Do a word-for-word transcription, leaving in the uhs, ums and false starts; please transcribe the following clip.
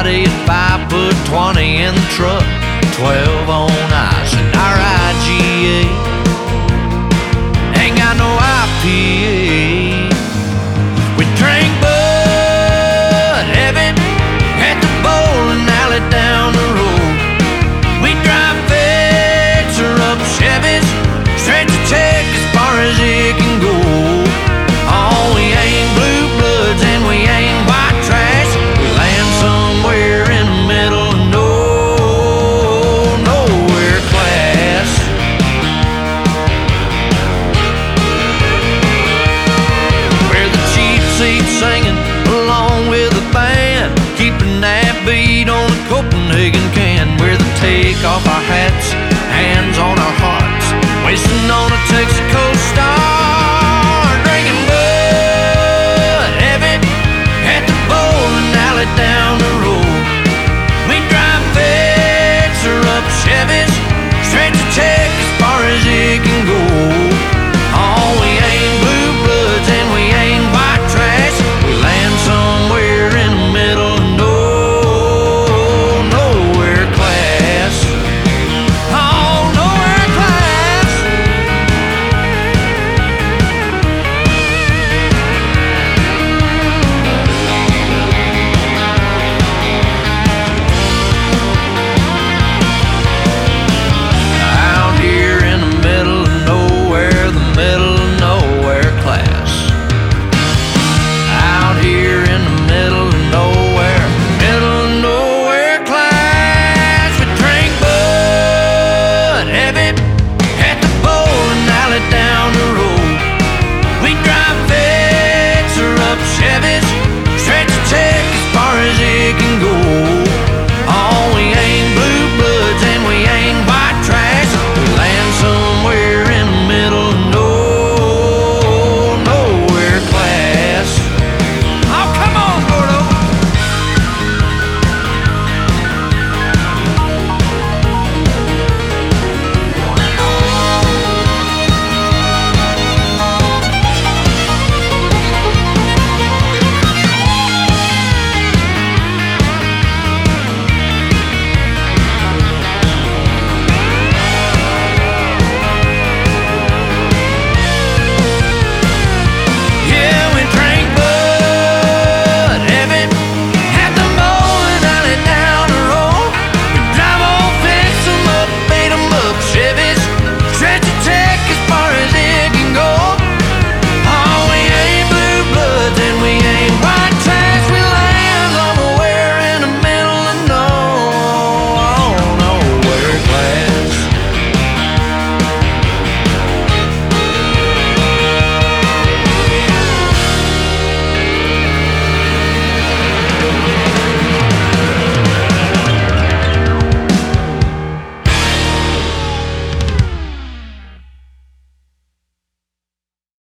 body at five foot twenty in the truck, twelve on ice in our I G A. Ain't got no I P A. We drank Bud Heavy at the bowling alley down the road. We drive fixer-up Chevys, stretch a check as far as it can go. Oh, we ain't blue bloods and we ain't white trash. We land somewhere in the middle of no, nowhere class. We're the cheap seats singing along with the band, keeping that beat on the Copenhagen can. We're the take off our hats, hands on our hearts, wasting on a Texaco Star, drinking Bud Heavy at the bowling alley down the road. We drive fixer-up Chevys, stretch a check as far as it can go. Oh, we ain't blue bloods and we ain't white trash. We land somewhere in the middle of no, nowhere class. Oh, nowhere class. Out here in the middle of nowhere, the middle of nowhere class. Out here in the middle of nowhere, middle of nowhere class. We drink Bud Heavy at the bowling alley down the road. We drive fixer-up Chevys, stretch a check as far as it can go.